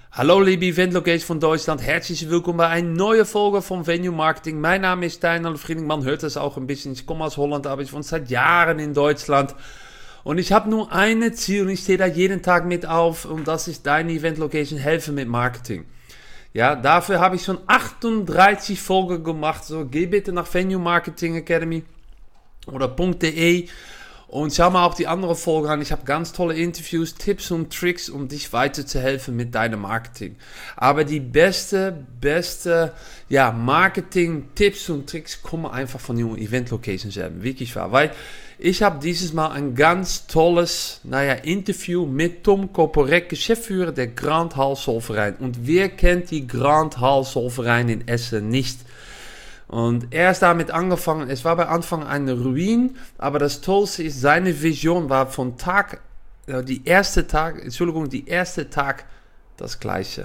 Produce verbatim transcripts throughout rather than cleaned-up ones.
Hallo liebe Event Location von Deutschland, herzlich willkommen bei einer neuen Folge von Venue Marketing. Mein Name ist Steinar Frieding, man hört es auch ein bisschen, ich komme aus Holland, aber ich wohne seit Jahren in Deutschland. Und ich habe nur ein Ziel und ich stehe da jeden Tag mit auf und das ist deine Event Location helfen mit Marketing. Ja, dafür habe ich schon achtunddreißig Folgen gemacht, so geh bitte nach Venue Marketing Academy oder .de und schau mal auch die andere Folge an. Ich habe ganz tolle Interviews, Tipps und Tricks, um dich weiterzuhelfen mit deinem Marketing. Aber die beste, beste, ja, Marketing-Tipps und Tricks kommen einfach von den Event Locations selber. Wirklich wahr. Weil ich habe dieses Mal ein ganz tolles, naja, Interview mit Tom Koporek, Geschäftsführer der Grand Hall Solverein. Und wer kennt die Grand Hall Solverein in Essen nicht? Und er ist damit angefangen, es war bei Anfang eine Ruin, aber das Tollste ist, seine Vision war von Tag, die erste Tag, Entschuldigung, die erste Tag das Gleiche.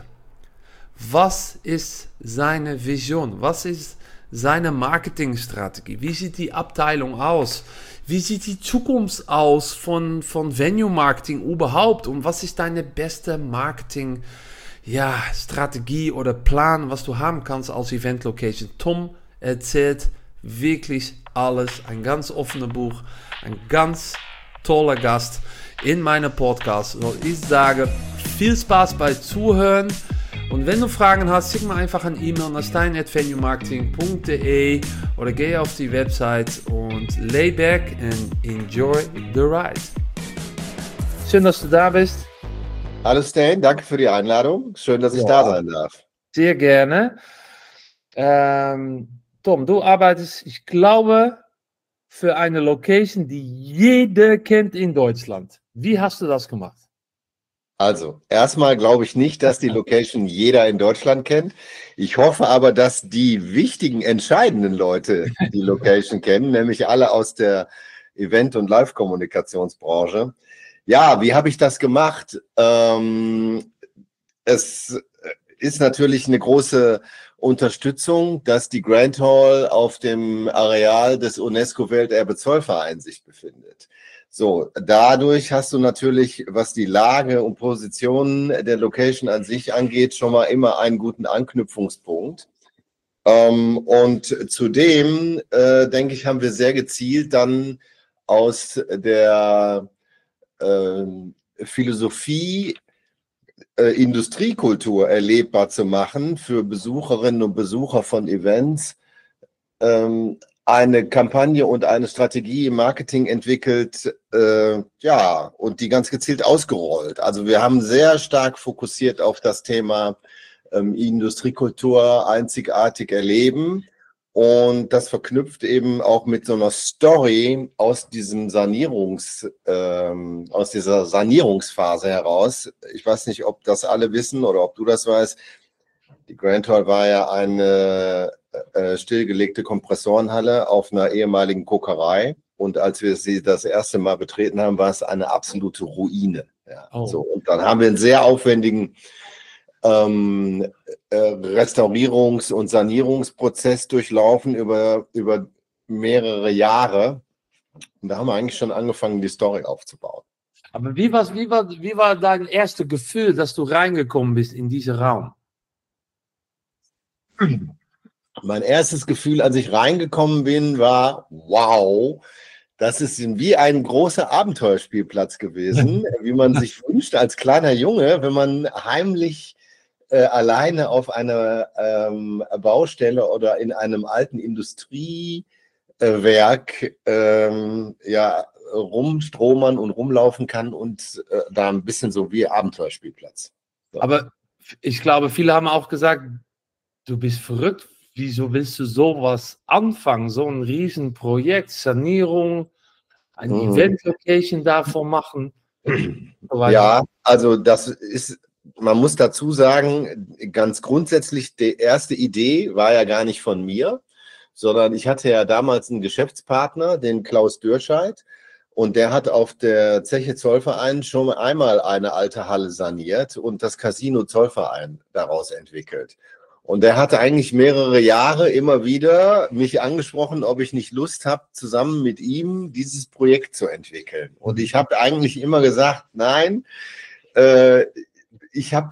Was ist seine Vision? Was ist seine Marketingstrategie? Wie sieht die Abteilung aus? Wie sieht die Zukunft aus von, von Venue Marketing überhaupt? Und was ist deine beste Marketing, ja, Strategie oder Plan, was du haben kannst als Event Location? Tom erzählt wirklich alles, ein ganz offenes Buch, ein ganz toller Gast in meinem Podcast. So, ich sage, viel Spaß bei Zuhören und wenn du Fragen hast, schick mir einfach ein E-Mail an stein at venue marketing punkt de oder geh auf die Website und lay back and enjoy the ride. Schön, dass du da bist. Hallo Stan, danke für die Einladung. Schön, dass ich ja. da sein darf. Sehr gerne. Ähm, Tom, du arbeitest, ich glaube, für eine Location, die jeder kennt in Deutschland. Wie hast du das gemacht? Also, erstmal glaube ich nicht, dass die Location jeder in Deutschland kennt. Ich hoffe aber, dass die wichtigen, entscheidenden Leute die Location kennen, nämlich alle aus der Event- und Live-Kommunikationsbranche. Ja, wie habe ich das gemacht? Ähm, es ist natürlich eine große Unterstützung, dass die Grand Hall auf dem Areal des UNESCO-Welterbe-Zollvereins sich befindet. So, dadurch hast du natürlich, was die Lage und Position der Location an sich angeht, schon mal immer einen guten Anknüpfungspunkt. Ähm, und zudem, äh, denke ich, haben wir sehr gezielt dann aus der äh, Philosophie Äh, Industriekultur erlebbar zu machen für Besucherinnen und Besucher von Events, ähm, eine Kampagne und eine Strategie im Marketing entwickelt, äh, ja, und die ganz gezielt ausgerollt. Also wir haben sehr stark fokussiert auf das Thema ähm, Industriekultur einzigartig erleben. Und das verknüpft eben auch mit so einer Story aus diesem Sanierungs, ähm, aus dieser Sanierungsphase heraus. Ich weiß nicht, ob das alle wissen oder ob du das weißt. Die Grand Hall war ja eine äh, stillgelegte Kompressorenhalle auf einer ehemaligen Kokerei. Und als wir sie das erste Mal betreten haben, war es eine absolute Ruine. Ja, oh. So, und dann haben wir einen sehr aufwendigen Ähm, äh, Restaurierungs- und Sanierungsprozess durchlaufen über, über mehrere Jahre. Und da haben wir eigentlich schon angefangen, die Story aufzubauen. Aber wie, was, wie, war, wie war dein erstes Gefühl, dass du reingekommen bist in diesen Raum? Mein erstes Gefühl, als ich reingekommen bin, war, wow, das ist wie ein großer Abenteuerspielplatz gewesen, wie man sich wünscht als kleiner Junge, wenn man heimlich Äh, alleine auf einer ähm, Baustelle oder in einem alten Industriewerk ähm, ja, rumstromern und rumlaufen kann und äh, da ein bisschen so wie Abenteuerspielplatz. So. Aber ich glaube, viele haben auch gesagt, du bist verrückt, wieso willst du sowas anfangen, so ein Riesenprojekt, Sanierung, ein mhm. Event-Location davon machen? Ja, also das ist, man muss dazu sagen, ganz grundsätzlich, die erste Idee war ja gar nicht von mir, sondern ich hatte ja damals einen Geschäftspartner, den Klaus Dürscheid, und der hat auf der Zeche Zollverein schon einmal eine alte Halle saniert und das Casino Zollverein daraus entwickelt. Und der hatte eigentlich mehrere Jahre immer wieder mich angesprochen, ob ich nicht Lust habe, zusammen mit ihm dieses Projekt zu entwickeln. Und ich habe eigentlich immer gesagt, nein, äh, ich habe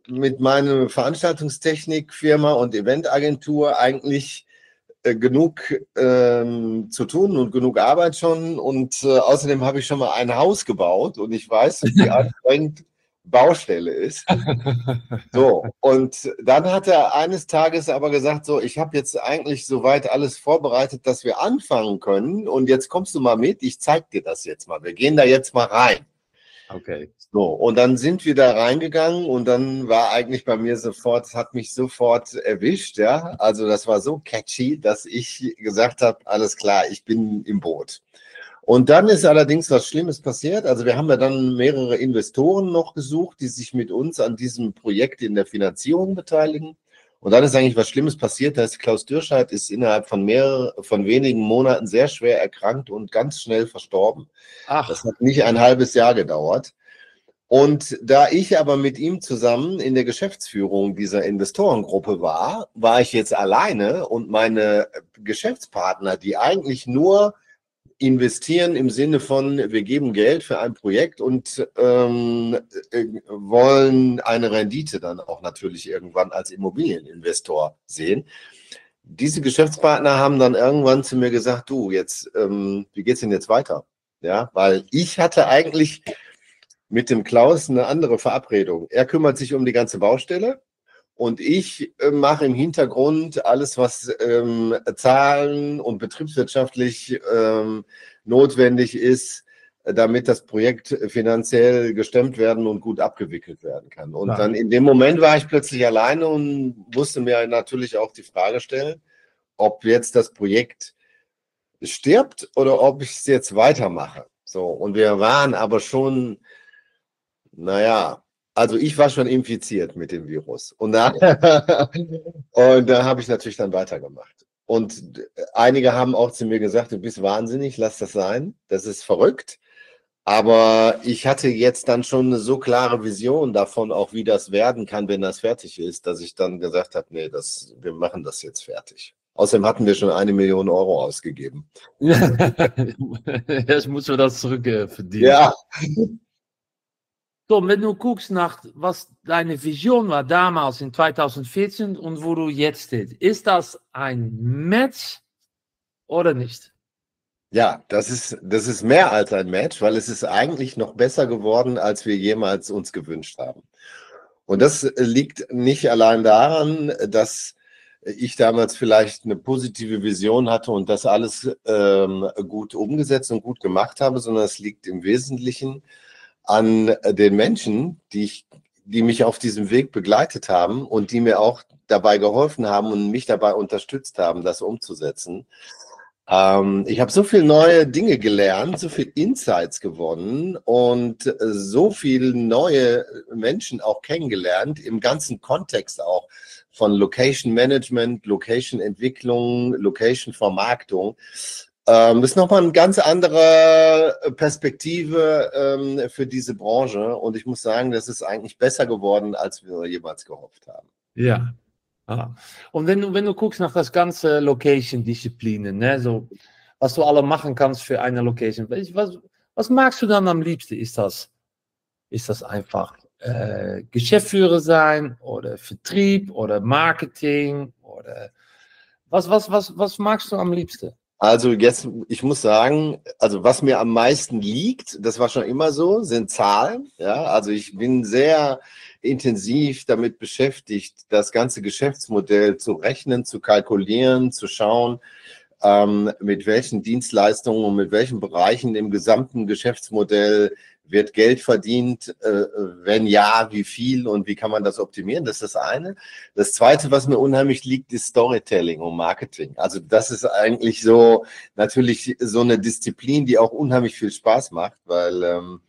mit meiner Veranstaltungstechnikfirma und Eventagentur eigentlich äh, genug ähm, zu tun und genug Arbeit schon. Und äh, außerdem habe ich schon mal ein Haus gebaut und ich weiß, wie anstrengend Baustelle ist. So, und dann hat er eines Tages aber gesagt, so, ich habe jetzt eigentlich soweit alles vorbereitet, dass wir anfangen können und jetzt kommst du mal mit, ich zeig dir das jetzt mal. Wir gehen da jetzt mal rein. Okay. So, und dann sind wir da reingegangen und dann war eigentlich bei mir sofort, es hat mich sofort erwischt, ja. Also das war so catchy, dass ich gesagt habe, alles klar, ich bin im Boot. Und dann ist allerdings was Schlimmes passiert. Also wir haben ja dann mehrere Investoren noch gesucht, die sich mit uns an diesem Projekt in der Finanzierung beteiligen. Und dann ist eigentlich was Schlimmes passiert. Da ist Klaus Dürscheit ist innerhalb von mehreren, von wenigen Monaten sehr schwer erkrankt und ganz schnell verstorben. Ach. Das hat nicht ein halbes Jahr gedauert. Und da ich aber mit ihm zusammen in der Geschäftsführung dieser Investorengruppe war, war ich jetzt alleine und meine Geschäftspartner, die eigentlich nur investieren im Sinne von, wir geben Geld für ein Projekt und ähm, wollen eine Rendite dann auch natürlich irgendwann als Immobilieninvestor sehen. Diese Geschäftspartner haben dann irgendwann zu mir gesagt, du, jetzt, ähm, wie geht's denn jetzt weiter? Ja, weil ich hatte eigentlich mit dem Klaus eine andere Verabredung. Er kümmert sich um die ganze Baustelle. Und ich äh, mache im Hintergrund alles, was ähm, Zahlen und betriebswirtschaftlich ähm, notwendig ist, damit das Projekt finanziell gestemmt werden und gut abgewickelt werden kann. Und Klar. dann in dem Moment war ich plötzlich alleine und musste mir natürlich auch die Frage stellen, ob jetzt das Projekt stirbt oder ob ich es jetzt weitermache. So, und wir waren aber schon, naja, also ich war schon infiziert mit dem Virus und da, und da habe ich natürlich dann weitergemacht. Und einige haben auch zu mir gesagt, du bist wahnsinnig, lass das sein, das ist verrückt. Aber ich hatte jetzt dann schon eine so klare Vision davon, auch wie das werden kann, wenn das fertig ist, dass ich dann gesagt habe, nee, das, wir machen das jetzt fertig. Außerdem hatten wir schon eine Million Euro ausgegeben. Jetzt müssen wir das zurück äh, verdienen. Ja. So, wenn du guckst nach, was deine Vision war damals in zweitausendvierzehn und wo du jetzt stehst, ist das ein Match oder nicht? Ja, das ist, das ist mehr als ein Match, weil es ist eigentlich noch besser geworden, als wir jemals uns gewünscht haben. Und das liegt nicht allein daran, dass ich damals vielleicht eine positive Vision hatte und das alles ähm, gut umgesetzt und gut gemacht habe, sondern es liegt im Wesentlichen an den Menschen, die, ich, die mich auf diesem Weg begleitet haben und die mir auch dabei geholfen haben und mich dabei unterstützt haben, das umzusetzen. Ähm, ich habe so viele neue Dinge gelernt, so viele Insights gewonnen und so viele neue Menschen auch kennengelernt, im ganzen Kontext auch von Location Management, Location Entwicklung, Location Vermarktung. Ähm, das ist nochmal eine ganz andere Perspektive ähm, für diese Branche und ich muss sagen, das ist eigentlich besser geworden, als wir jemals gehofft haben. Ja. Ah. Und wenn du, wenn du guckst nach das ganze Location-Disziplinen, ne, so, was du alle machen kannst für eine Location, was, was magst du dann am liebsten? Ist das, ist das einfach äh, Geschäftsführer sein oder Vertrieb oder Marketing oder was, was, was, was magst du am liebsten? Also jetzt, ich muss sagen, also was mir am meisten liegt, das war schon immer so, sind Zahlen. Ja, also ich bin sehr intensiv damit beschäftigt, das ganze Geschäftsmodell zu rechnen, zu kalkulieren, zu schauen, ähm, mit welchen Dienstleistungen und mit welchen Bereichen im gesamten Geschäftsmodell wird Geld verdient, äh, wenn ja, wie viel und wie kann man das optimieren? Das ist das eine. Das zweite, was mir unheimlich liegt, ist Storytelling und Marketing. Also das ist eigentlich so natürlich so eine Disziplin, die auch unheimlich viel Spaß macht, weil ähm,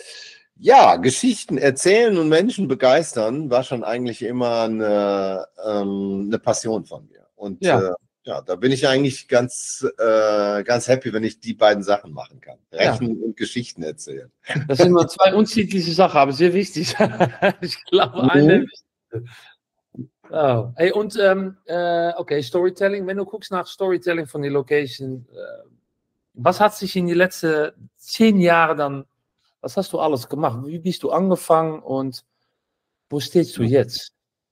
ja, Geschichten erzählen und Menschen begeistern war schon eigentlich immer eine, ähm, eine Passion von mir. Und Ja. äh, ja, da bin ich eigentlich ganz, äh, ganz happy, wenn ich die beiden Sachen machen kann. Rechnen ja. Und Geschichten erzählen. Das sind immer zwei unterschiedliche Sachen, aber sehr wichtig. Ich glaube, Mhm. eine. Oh. Hey, und ähm, äh, okay, Storytelling. Wenn du guckst nach Storytelling von die Location, äh, was hat sich in die letzten zehn Jahren dann, was hast du alles gemacht? Wie bist du angefangen und Wo stehst du jetzt?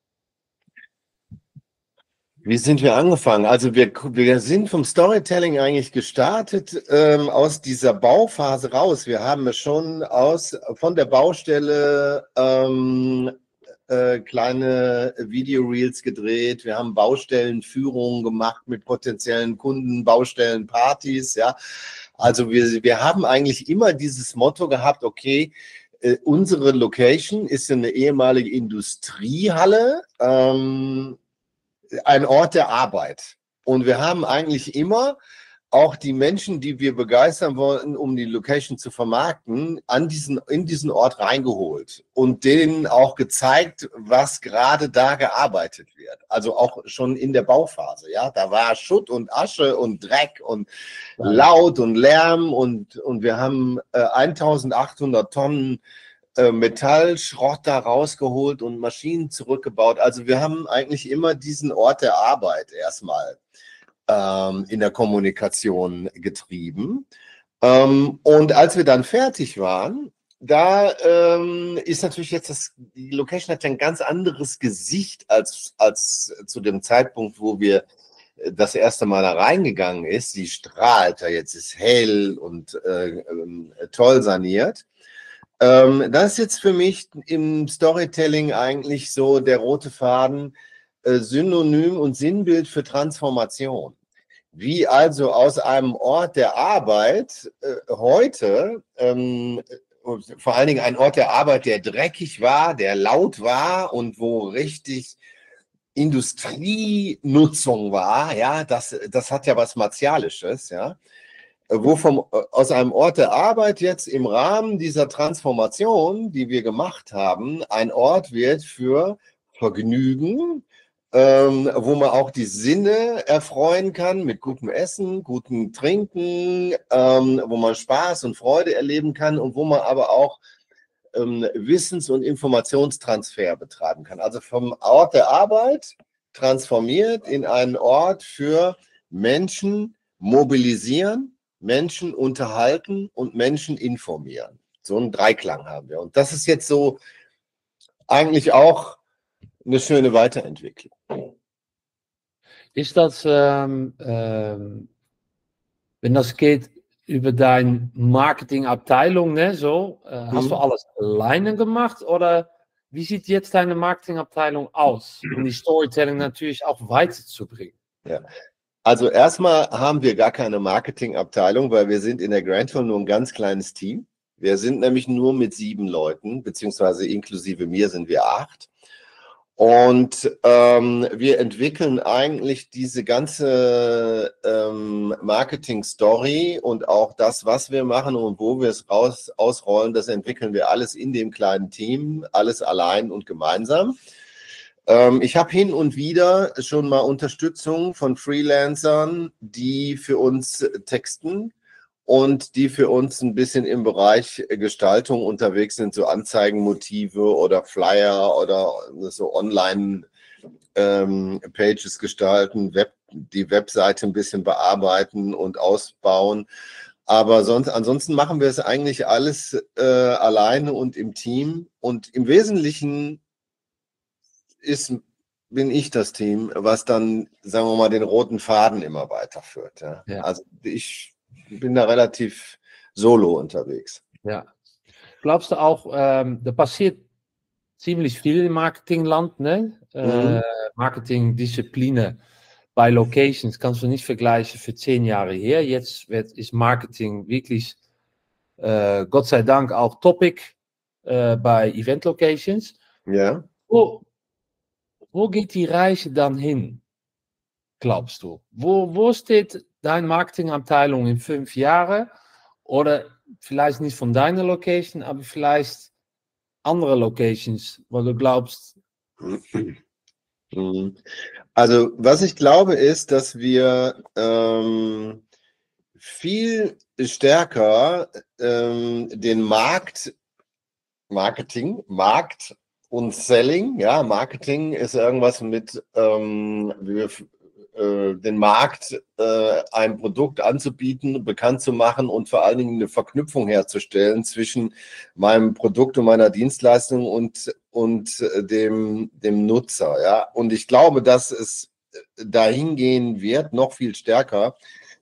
Wie sind wir angefangen? Also wir, wir sind vom Storytelling eigentlich gestartet ähm, aus dieser Bauphase raus. Wir haben es schon aus von der Baustelle ähm, äh, kleine Videoreels gedreht. Wir haben Baustellenführungen gemacht mit potenziellen Kunden, Baustellenpartys. Ja, also wir, wir haben eigentlich immer dieses Motto gehabt: Okay, äh, unsere Location ist eine ehemalige Industriehalle. Ähm, ein Ort der Arbeit. Und wir haben eigentlich immer auch die Menschen, die wir begeistern wollten, um die Location zu vermarkten, an diesen, in diesen Ort reingeholt und denen auch gezeigt, was gerade da gearbeitet wird. Also auch schon in der Bauphase. Ja, da war Schutt und Asche und Dreck und laut und Lärm und, und wir haben äh, eintausendachthundert Tonnen Metallschrott da rausgeholt und Maschinen zurückgebaut. Also wir haben eigentlich immer diesen Ort der Arbeit erstmal ähm, in der Kommunikation getrieben. Ähm, und als wir dann fertig waren, da ähm, ist natürlich jetzt das, die Location hat ja ein ganz anderes Gesicht als, als zu dem Zeitpunkt, wo wir das erste Mal da reingegangen ist. Sie strahlt da, jetzt ist hell und äh, äh, toll saniert. Ähm, das ist jetzt für mich im Storytelling eigentlich so der rote Faden, äh, Synonym und Sinnbild für Transformation. Wie also aus einem Ort der Arbeit äh, heute, ähm, vor allen Dingen ein Ort der Arbeit, der dreckig war, der laut war und wo richtig Industrienutzung war, ja, das, das hat ja was Martialisches, ja. Wo vom, aus einem Ort der Arbeit jetzt im Rahmen dieser Transformation, die wir gemacht haben, ein Ort wird für Vergnügen, ähm, wo man auch die Sinne erfreuen kann mit gutem Essen, gutem Trinken, ähm, wo man Spaß und Freude erleben kann und wo man aber auch ähm, Wissens- und Informationstransfer betreiben kann. Also vom Ort der Arbeit transformiert in einen Ort für Menschen mobilisieren, Menschen unterhalten und Menschen informieren. So einen Dreiklang haben wir. Und das ist jetzt so eigentlich auch eine schöne Weiterentwicklung. Ist das, ähm, ähm, wenn das geht über deine Marketingabteilung, ne, so, äh, hast Mhm. du alles alleine gemacht oder wie sieht jetzt deine Marketingabteilung aus, um die Storytelling natürlich auch weiterzubringen? Ja. Also erstmal haben wir gar keine Marketingabteilung, weil wir sind in der Grantham nur ein ganz kleines Team. Wir sind nämlich nur mit sieben Leuten, beziehungsweise inklusive mir sind wir acht. Und ähm, wir entwickeln eigentlich diese ganze ähm, Marketing-Story und auch das, was wir machen und wo wir es raus, ausrollen, das entwickeln wir alles in dem kleinen Team, alles allein und gemeinsam. Ähm, ich habe hin und wieder schon mal Unterstützung von Freelancern, die für uns texten und die für uns ein bisschen im Bereich Gestaltung unterwegs sind, so Anzeigenmotive oder Flyer oder so Online-Pages ähm, gestalten, Web, die Webseite ein bisschen bearbeiten und ausbauen. Aber sonst, ansonsten machen wir es eigentlich alles äh, alleine und im Team. Und im Wesentlichen ist, bin ich das Team, was dann, sagen wir mal, den roten Faden immer weiterführt. Ja. Ja. Also ich bin da relativ solo unterwegs. Ja. Glaubst du auch, ähm, da passiert ziemlich viel im Marketingland, ne? Mhm. Äh, Marketingdisziplinen bei Locations kannst du nicht vergleichen für zehn Jahre her. Jetzt wird, ist Marketing wirklich, äh, Gott sei Dank, auch Topic äh, bei Event Locations. Ja. Wo, wo geht die Reise dann hin, glaubst du? Wo, wo steht deine Marketingabteilung in fünf Jahren? Oder vielleicht nicht von deiner Location, aber vielleicht andere Locations, wo du glaubst. Also was ich glaube ist, dass wir ähm, viel stärker ähm, den Markt, Marketing, Markt und Selling, ja, Marketing ist irgendwas mit ähm, wir, äh, den Markt äh, ein Produkt anzubieten, bekannt zu machen und vor allen Dingen eine Verknüpfung herzustellen zwischen meinem Produkt und meiner Dienstleistung und und äh, dem, dem Nutzer. Ja? Und ich glaube, dass es dahin gehen wird, noch viel stärker,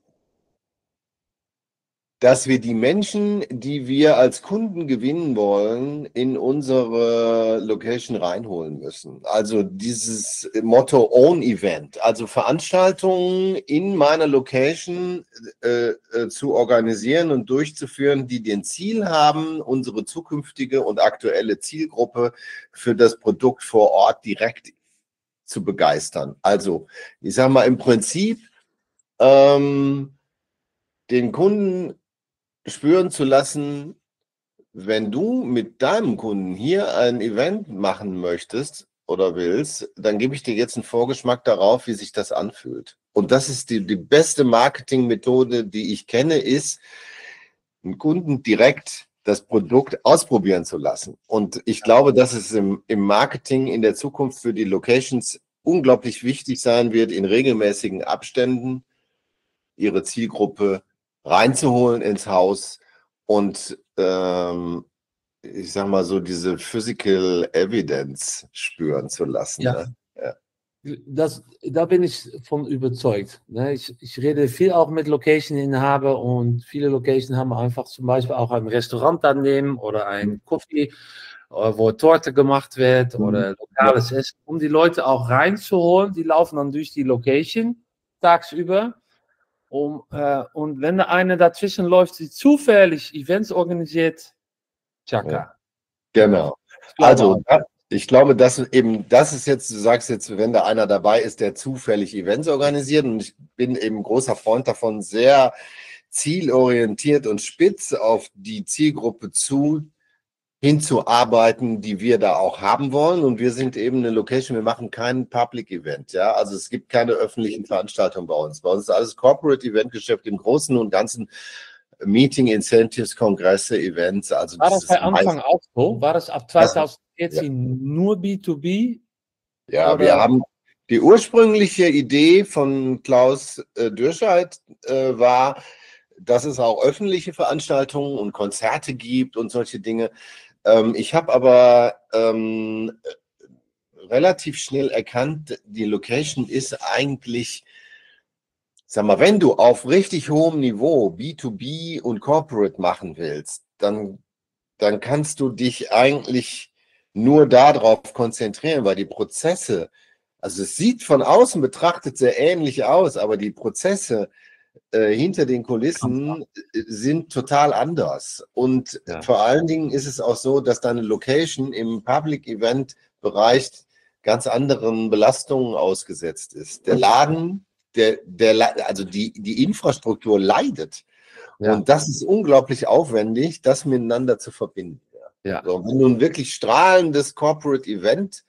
dass wir die Menschen, die wir als Kunden gewinnen wollen, in unsere Location reinholen müssen. Also dieses Motto Own Event, also Veranstaltungen in meiner Location äh, äh, zu organisieren und durchzuführen, die den Ziel haben, unsere zukünftige und aktuelle Zielgruppe für das Produkt vor Ort direkt zu begeistern. Also ich sage mal im Prinzip ähm, den Kunden spüren zu lassen, wenn du mit deinem Kunden hier ein Event machen möchtest oder willst, dann gebe ich dir jetzt einen Vorgeschmack darauf, wie sich das anfühlt. Und das ist die, die beste Marketingmethode, die ich kenne, ist, einen Kunden direkt das Produkt ausprobieren zu lassen. Und ich glaube, dass es im, im Marketing in der Zukunft für die Locations unglaublich wichtig sein wird, in regelmäßigen Abständen ihre Zielgruppe reinzuholen ins Haus und ähm, ich sag mal so diese Physical Evidence spüren zu lassen. Ja. Ne? Ja. Das, da bin ich von überzeugt. Ne? Ich, ich rede viel auch mit Location-Inhaber und viele Location haben einfach zum Beispiel auch ein Restaurant daneben oder ein Coffee, wo Torte gemacht wird oder lokales ja. Essen, um die Leute auch reinzuholen. Die laufen dann durch die Location tagsüber. Um, äh, und wenn da eine dazwischen läuft, die zufällig Events organisiert, tschakka. Ja. Genau. Also, ich glaube, dass eben, das ist jetzt, du sagst jetzt, wenn da einer dabei ist, der zufällig Events organisiert, und ich bin eben großer Freund davon, sehr zielorientiert und spitz auf die Zielgruppe zu hinzuarbeiten, die wir da auch haben wollen. Und wir sind eben eine Location, wir machen kein Public Event. Ja, also es gibt keine öffentlichen Veranstaltungen bei uns. Bei uns ist alles Corporate Event Geschäft im Großen und Ganzen. Meeting, Incentives, Kongresse, Events. Also war das bei Anfang auch so? War das ab zwanzig vierzehn ja. nur B zwei B? Ja, oder? Wir haben die ursprüngliche Idee von Klaus äh, Dürscheid äh, war, dass es auch öffentliche Veranstaltungen und Konzerte gibt und solche Dinge. Ähm, ich habe aber ähm, relativ schnell erkannt, die Location ist eigentlich, sag mal, wenn du auf richtig hohem Niveau B zwei B und Corporate machen willst, dann, dann kannst du dich eigentlich nur darauf konzentrieren, weil die Prozesse, also es sieht von außen betrachtet sehr ähnlich aus, aber die Prozesse äh, hinter den Kulissen sind total anders. Und ja. vor allen Dingen ist es auch so, dass deine Location im Public-Event-Bereich ganz anderen Belastungen ausgesetzt ist. Der Laden, der, der, also die, die Infrastruktur leidet. Ja. Und das ist unglaublich aufwendig, das miteinander zu verbinden. Ja. So, wenn du ein wirklich strahlendes Corporate Event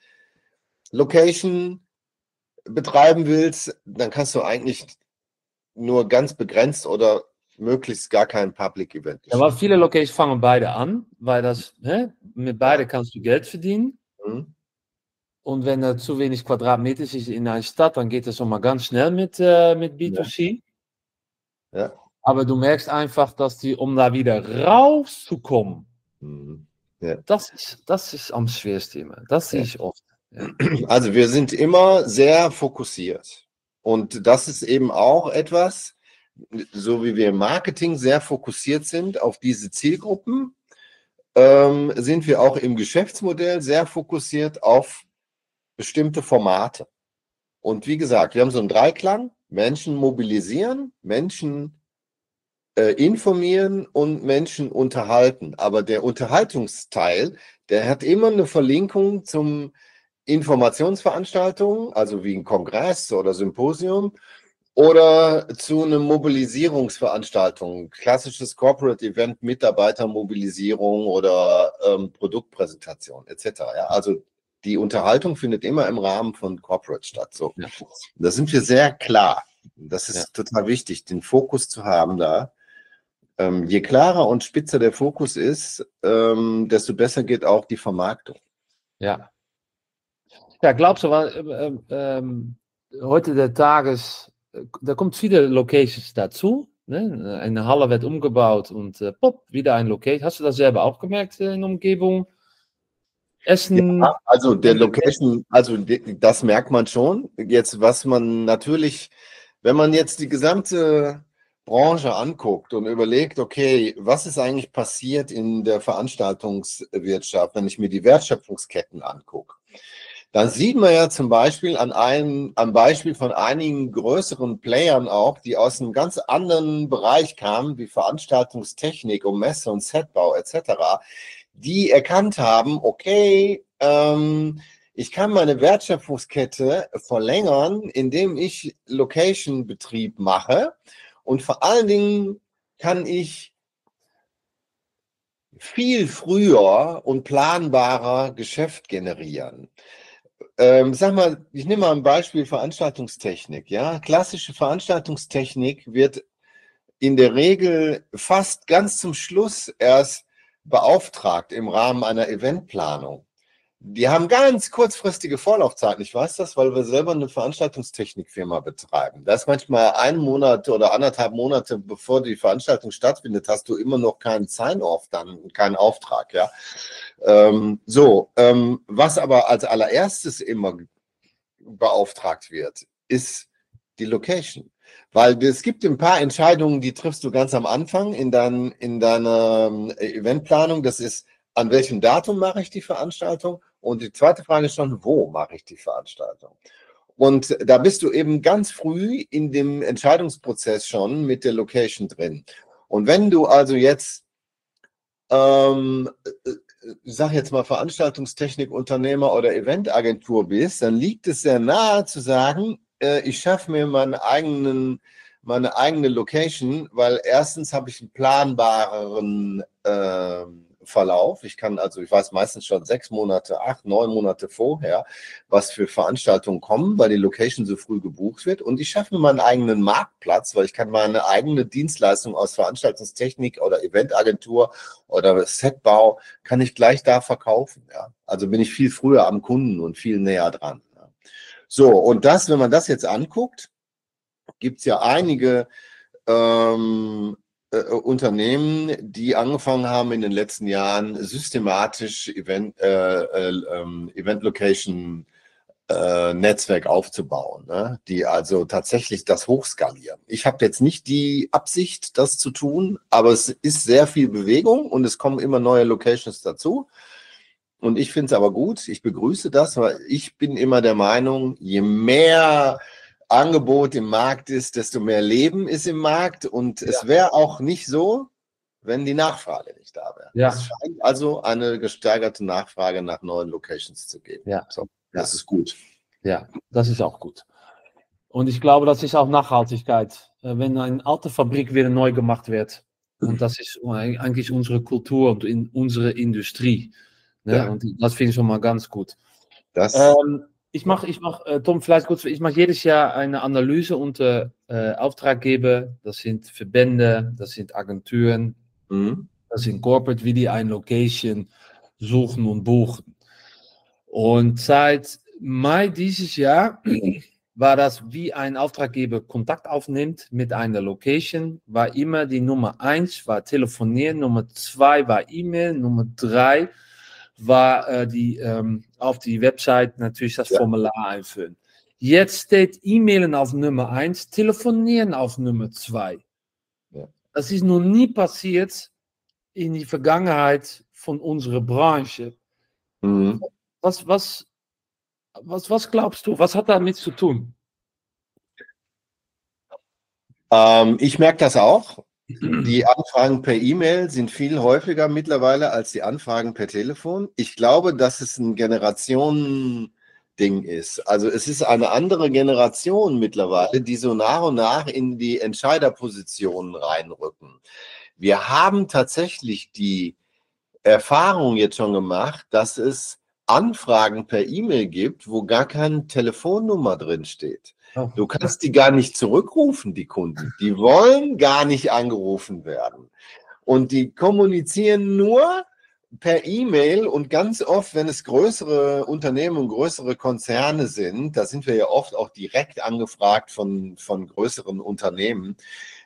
Location betreiben willst, dann kannst du eigentlich nur ganz begrenzt oder möglichst gar kein Public Event. Ja, aber viele Locations fangen beide an, weil das, ne, mit beide ja. kannst du Geld verdienen. Mhm. Und wenn da zu wenig Quadratmeter ist in einer Stadt, dann geht das schon mal ganz schnell mit, äh, mit B zwei C. Ja. Ja. Aber du merkst einfach, dass die, um da wieder rauszukommen, mhm. ja. das, ist, das ist am schwersten immer. Das sehe ja. ich oft. Ja. Also wir sind immer sehr fokussiert. Und das ist eben auch etwas, so wie wir im Marketing sehr fokussiert sind auf diese Zielgruppen, ähm, sind wir auch im Geschäftsmodell sehr fokussiert auf bestimmte Formate. Und wie gesagt, wir haben so einen Dreiklang: Menschen mobilisieren, Menschen äh, informieren und Menschen unterhalten. Aber der Unterhaltungsteil, der hat immer eine Verlinkung zum Informationsveranstaltungen, also wie ein Kongress oder Symposium, oder zu einer Mobilisierungsveranstaltung, klassisches Corporate Event, Mitarbeitermobilisierung oder ähm, Produktpräsentation et cetera. Ja, also die Unterhaltung findet immer im Rahmen von Corporate statt. So, ja. Da sind wir sehr klar. Das ist ja. total wichtig, den Fokus zu haben da. Ähm, je klarer und spitzer der Fokus ist, ähm, desto besser geht auch die Vermarktung. Ja. Ja, glaubst du, weil ähm, ähm, heute der Tages, da kommt viele Locations dazu. Ne? Eine Halle wird umgebaut und äh, pop, wieder ein Location. Hast du das selber auch gemerkt in der Umgebung? Essen. Ja, also der Location, also das merkt man schon. Jetzt, was man natürlich, wenn man jetzt die gesamte Branche anguckt und überlegt, okay, was ist eigentlich passiert in der Veranstaltungswirtschaft, wenn ich mir die Wertschöpfungsketten angucke, dann sieht man ja zum Beispiel an einem, am Beispiel von einigen größeren Playern auch, die aus einem ganz anderen Bereich kamen, wie Veranstaltungstechnik und Messe und Setbau et cetera, die erkannt haben, okay, ähm, ich kann meine Wertschöpfungskette verlängern, indem ich Location-Betrieb mache. Und vor allen Dingen kann ich viel früher und planbarer Geschäft generieren. Ähm, sag mal, ich nehme mal ein Beispiel Veranstaltungstechnik. Ja? Klassische Veranstaltungstechnik wird in der Regel fast ganz zum Schluss erst beauftragt im Rahmen einer Eventplanung. Die haben ganz kurzfristige Vorlaufzeiten. Ich weiß das, weil wir selber eine Veranstaltungstechnikfirma betreiben. Das ist manchmal ein Monat oder anderthalb Monate, bevor die Veranstaltung stattfindet, hast du immer noch keinen Sign-off, dann keinen Auftrag. Ja, ähm, so. Ähm, was aber als allererstes immer beauftragt wird, ist die Location. Weil es gibt ein paar Entscheidungen, die triffst du ganz am Anfang in, dein, in deiner Eventplanung. Das ist, an welchem Datum mache ich die Veranstaltung? Und die zweite Frage ist schon, wo mache ich die Veranstaltung? Und da bist du eben ganz früh in dem Entscheidungsprozess schon mit der Location drin. Und wenn du also jetzt, ähm, ich sage jetzt mal Veranstaltungstechnikunternehmer oder Eventagentur bist, dann liegt es sehr nahe zu sagen, äh, ich schaffe mir meinen eigenen, meine eigene Location, weil erstens habe ich einen planbareren äh, Verlauf. Ich kann also, ich weiß meistens schon sechs Monate, acht, neun Monate vorher, was für Veranstaltungen kommen, weil die Location so früh gebucht wird. Und ich schaffe mir meinen eigenen Marktplatz, weil ich kann meine eigene Dienstleistung aus Veranstaltungstechnik oder Eventagentur oder Setbau, kann ich gleich da verkaufen. Ja. Also bin ich viel früher am Kunden und viel näher dran. Ja. So, und das, wenn man das jetzt anguckt, gibt es ja einige ähm, äh, Unternehmen, die angefangen haben in den letzten Jahren systematisch Event, äh, äh, Event Location äh, Netzwerk aufzubauen, ne? Die also tatsächlich das hochskalieren. Ich habe jetzt nicht die Absicht, das zu tun, aber es ist sehr viel Bewegung und es kommen immer neue Locations dazu. Und ich finde es aber gut, ich begrüße das, weil ich bin immer der Meinung, je mehr Angebot im Markt ist, desto mehr Leben ist im Markt. Und ja. Es wäre auch nicht so, wenn die Nachfrage nicht da wäre. Ja. Es scheint also eine gesteigerte Nachfrage nach neuen Locations zu geben. Ja. So, das ja. ist gut. Ja, das ist auch gut. Und ich glaube, das ist auch Nachhaltigkeit. Wenn eine alte Fabrik wieder neu gemacht wird. Und das ist eigentlich unsere Kultur und in unsere Industrie. Ne? Ja. Und das finde ich schon mal ganz gut. Das ähm, Ich mache, ich mach, äh, Tom, vielleicht kurz, ich mache jedes Jahr eine Analyse unter äh, Auftraggeber. Das sind Verbände, das sind Agenturen, mhm. das sind Corporate, wie die eine Location suchen und buchen. Und seit Mai dieses Jahr war das, wie ein Auftraggeber Kontakt aufnimmt mit einer Location, war immer die Nummer eins, war Telefonieren, Nummer zwei war E-Mail, Nummer drei war äh, die, ähm, auf die Website natürlich das ja. Formular einfüllen. Jetzt steht E-Mailen auf Nummer eins, Telefonieren auf Nummer zwei. Ja. Das ist noch nie passiert in die Vergangenheit von unserer Branche. Mhm. Was, was, was, was glaubst du, was hat damit zu tun? Ähm, ich merke das auch. Die Anfragen per E-Mail sind viel häufiger mittlerweile als die Anfragen per Telefon. Ich glaube, dass es ein Generationending ist. Also es ist eine andere Generation mittlerweile, die so nach und nach in die Entscheiderpositionen reinrücken. Wir haben tatsächlich die Erfahrung jetzt schon gemacht, dass es Anfragen per E-Mail gibt, wo gar keine Telefonnummer drin steht. Du kannst die gar nicht zurückrufen, die Kunden. Die wollen gar nicht angerufen werden. Und die kommunizieren nur per E-Mail und ganz oft, wenn es größere Unternehmen und größere Konzerne sind, da sind wir ja oft auch direkt angefragt von, von größeren Unternehmen,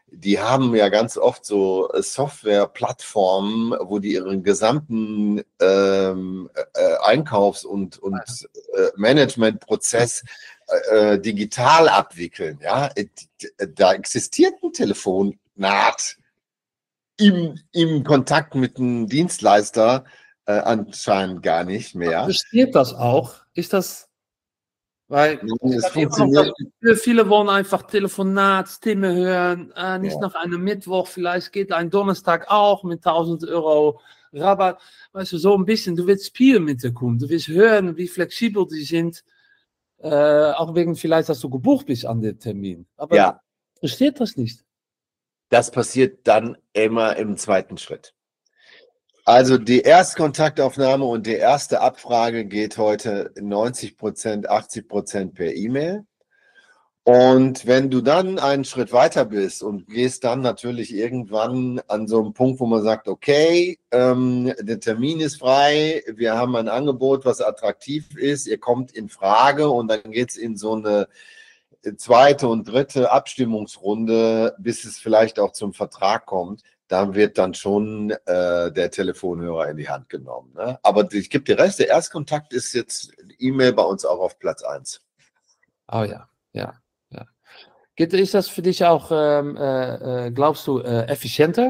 die haben ja ganz oft so Software-Plattformen, wo die ihren gesamten ähm, äh, Einkaufs- und, und äh, Managementprozess äh, digital abwickeln. Ja? Da existiert ein Telefonat im, im Kontakt mit einem Dienstleister äh, anscheinend gar nicht mehr. Besteht das auch? Ist das, weil es funktioniert. Viele, viele wollen einfach Telefonat, Stimme hören, äh, nicht ja. nach einem Mittwoch, vielleicht geht ein Donnerstag auch mit tausend Euro Rabatt. Weißt du, so ein bisschen, du willst spielen mit der Kunden, du willst hören, wie flexibel die sind, äh, auch wegen vielleicht, dass du gebucht bist an den Termin. Aber ja. Versteht das nicht? Das passiert dann immer im zweiten Schritt. Also die Erstkontaktaufnahme und die erste Abfrage geht heute neunzig Prozent, achtzig Prozent per E-Mail. Und wenn du dann einen Schritt weiter bist und gehst dann natürlich irgendwann an so einen Punkt, wo man sagt, okay, ähm, der Termin ist frei, wir haben ein Angebot, was attraktiv ist, ihr kommt in Frage und dann geht es in so eine zweite und dritte Abstimmungsrunde, bis es vielleicht auch zum Vertrag kommt, dann wird dann schon äh, der Telefonhörer in die Hand genommen. Ne? Aber ich gebe dir recht, der Erstkontakt ist jetzt E-Mail bei uns auch auf Platz eins. Oh ja, ja, ja. Ist das für dich auch, ähm, äh, glaubst du, äh, effizienter?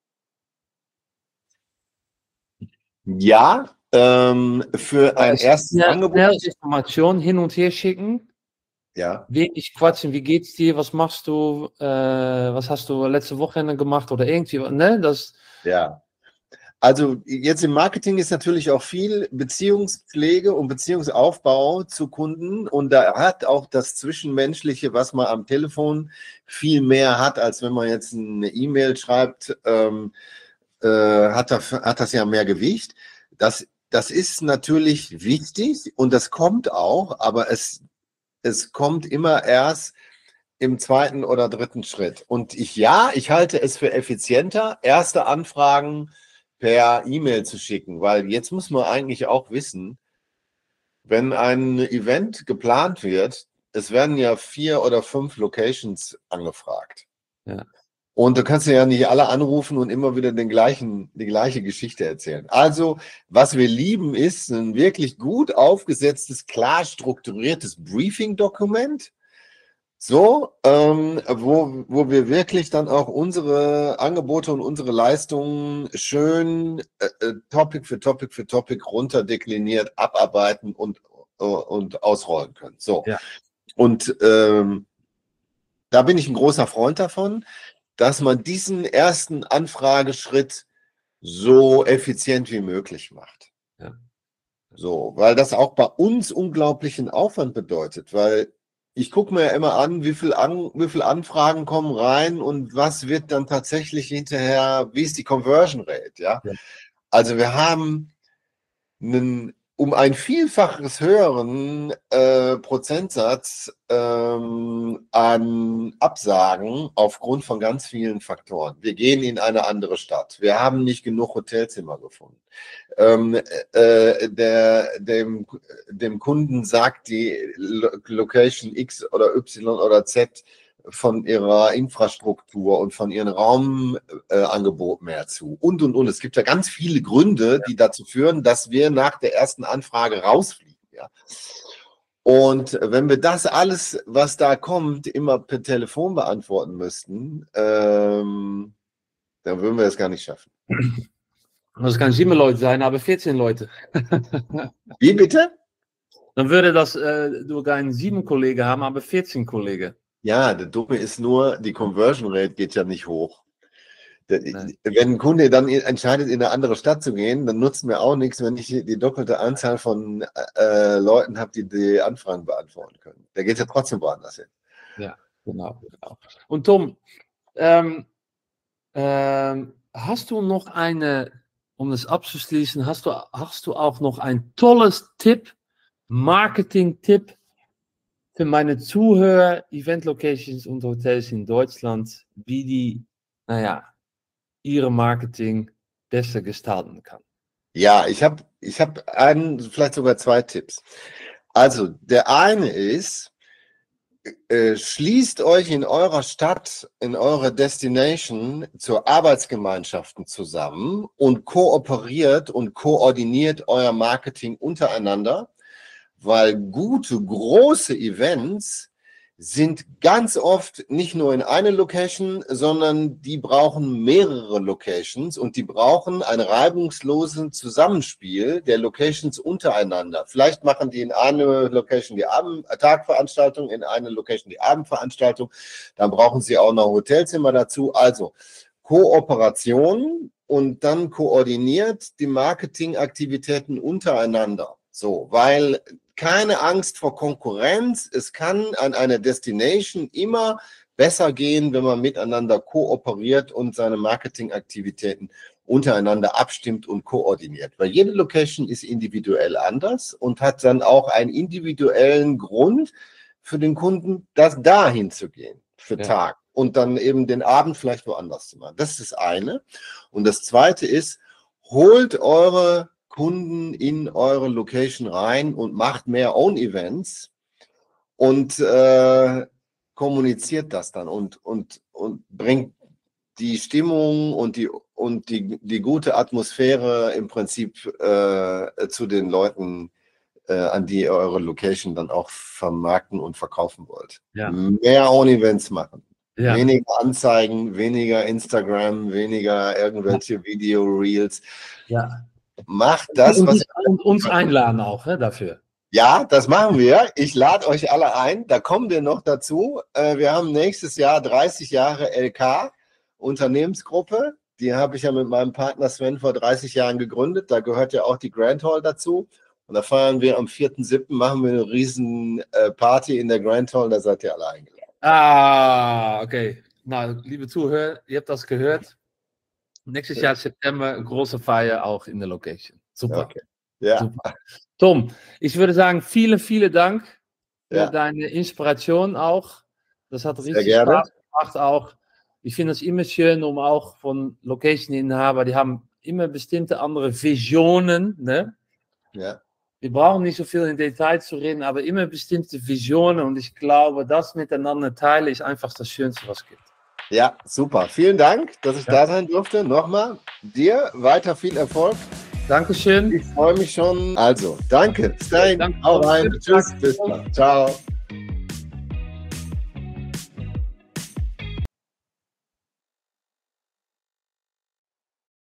Ja, ähm, für ein erstes ja, Angebot. Ja, Informationen hin und her schicken. Ja. Wenig quatschen, wie geht's dir, was machst du, äh, was hast du letzte Wochenende gemacht oder irgendwie, ne? Das ja. Also jetzt im Marketing ist natürlich auch viel Beziehungspflege und Beziehungsaufbau zu Kunden und da hat auch das Zwischenmenschliche, was man am Telefon viel mehr hat, als wenn man jetzt eine E-Mail schreibt, ähm, äh, hat, das, hat das ja mehr Gewicht. Das, das ist natürlich wichtig und das kommt auch, aber es, es kommt immer erst im zweiten oder dritten Schritt. Und ich, ja, ich halte es für effizienter, erste Anfragen per E-Mail zu schicken, weil jetzt muss man eigentlich auch wissen, wenn ein Event geplant wird, es werden ja vier oder fünf Locations angefragt. Ja. Und du kannst ja nicht alle anrufen und immer wieder den gleichen, die gleiche Geschichte erzählen. Also, was wir lieben, ist ein wirklich gut aufgesetztes, klar strukturiertes Briefing-Dokument, so, ähm, wo, wo wir wirklich dann auch unsere Angebote und unsere Leistungen schön äh, Topic für Topic für Topic runterdekliniert abarbeiten und, äh, und ausrollen können. So. Ja. Und ähm, da bin ich ein großer Freund davon, dass man diesen ersten Anfrageschritt so effizient wie möglich macht. Ja. So, weil das auch bei uns unglaublichen Aufwand bedeutet, weil ich gucke mir ja immer an, wie viel, an, wie viel Anfragen kommen rein und was wird dann tatsächlich hinterher, wie ist die Conversion Rate, ja? Ja. Also wir haben einen, um ein Vielfaches höheren äh, Prozentsatz ähm, an Absagen aufgrund von ganz vielen Faktoren. Wir gehen in eine andere Stadt. Wir haben nicht genug Hotelzimmer gefunden. Ähm, äh, der, dem, dem Kunden sagt die Location X oder Y oder Z von ihrer Infrastruktur und von ihrem Raumangebot äh, mehr zu. Und, und, und. Es gibt ja ganz viele Gründe, die dazu führen, dass wir nach der ersten Anfrage rausfliegen. Ja. Und wenn wir das alles, was da kommt, immer per Telefon beantworten müssten, ähm, dann würden wir das gar nicht schaffen. Das kann sieben Leute sein, aber vierzehn Leute. Wie bitte? Dann würde das äh, du keinen sieben Kollegen haben, aber vierzehn Kollegen. Ja, der Dumme ist nur, die Conversion Rate geht ja nicht hoch. Der, wenn ein Kunde dann entscheidet, in eine andere Stadt zu gehen, dann nutzt mir auch nichts, wenn ich die doppelte Anzahl von äh, Leuten habe, die die Anfragen beantworten können. Der geht ja trotzdem woanders hin. Ja, genau. genau. Und Tom, ähm, ähm, hast du noch eine, um das abzuschließen, hast du, hast du auch noch ein tolles Tipp, Marketing-Tipp für meine Zuhörer, Event-Locations und Hotels in Deutschland, wie die, naja, ihre Marketing besser gestalten kann? Ja, ich habe ich hab einen, vielleicht sogar zwei Tipps. Also, der eine ist, äh, schließt euch in eurer Stadt, in eurer Destination zu Arbeitsgemeinschaften zusammen und kooperiert und koordiniert euer Marketing untereinander, weil gute, große Events sind ganz oft nicht nur in einer Location, sondern die brauchen mehrere Locations und die brauchen ein reibungsloses Zusammenspiel der Locations untereinander. Vielleicht machen die in einer Location die Abend Tagveranstaltung, in einer Location die Abendveranstaltung, dann brauchen sie auch noch Hotelzimmer dazu. Also Kooperation und dann koordiniert die Marketingaktivitäten untereinander. So, weil keine Angst vor Konkurrenz. Es kann an einer Destination immer besser gehen, wenn man miteinander kooperiert und seine Marketingaktivitäten untereinander abstimmt und koordiniert. Weil jede Location ist individuell anders und hat dann auch einen individuellen Grund für den Kunden, das dahin zu gehen, für Ja. Tag. Und dann eben den Abend vielleicht woanders zu machen. Das ist das eine. Und das zweite ist, holt eure Kunden in eure Location rein und macht mehr Own-Events und äh, kommuniziert das dann und, und, und bringt die Stimmung und die, und die, die gute Atmosphäre im Prinzip äh, zu den Leuten, äh, an die ihr eure Location dann auch vermarkten und verkaufen wollt. Ja. Mehr Own-Events machen. Ja. Weniger Anzeigen, weniger Instagram, weniger irgendwelche Video-Reels. Ja. Macht das, und, was... und uns einladen auch, ne, dafür. Ja, das machen wir. Ich lade euch alle ein. Da kommen wir noch dazu. Wir haben nächstes Jahr dreißig Jahre L K, Unternehmensgruppe. Die habe ich ja mit meinem Partner Sven vor dreißig Jahren gegründet. Da gehört ja auch die Grand Hall dazu. Und da feiern wir am vierten siebten machen wir eine riesen Party in der Grand Hall. Da seid ihr alle eingeladen. Ah, okay. Na, liebe Zuhörer, ihr habt das gehört. Nächstes Jahr September, große Feier auch in der Location. Super. Okay. Ja. Super. Tom, ich würde sagen, vielen, vielen Dank für Ja. deine Inspiration auch. Das hat Sehr richtig gerne. Spaß gemacht auch. Ich finde es immer schön, um auch von Location-Inhaber, die haben immer bestimmte andere Visionen. Ne? Ja. Wir brauchen nicht so viel in Detail zu reden, aber immer bestimmte Visionen. Und ich glaube, das miteinander teilen ist einfach das Schönste, was es gibt. Ja, super. Vielen Dank, dass ich Ja. da sein durfte. Nochmal dir weiter viel Erfolg. Dankeschön. Ich freue mich schon. Also, danke. Bis dahin. Danke. Hau rein. Tschüss. Bis dann. Ciao.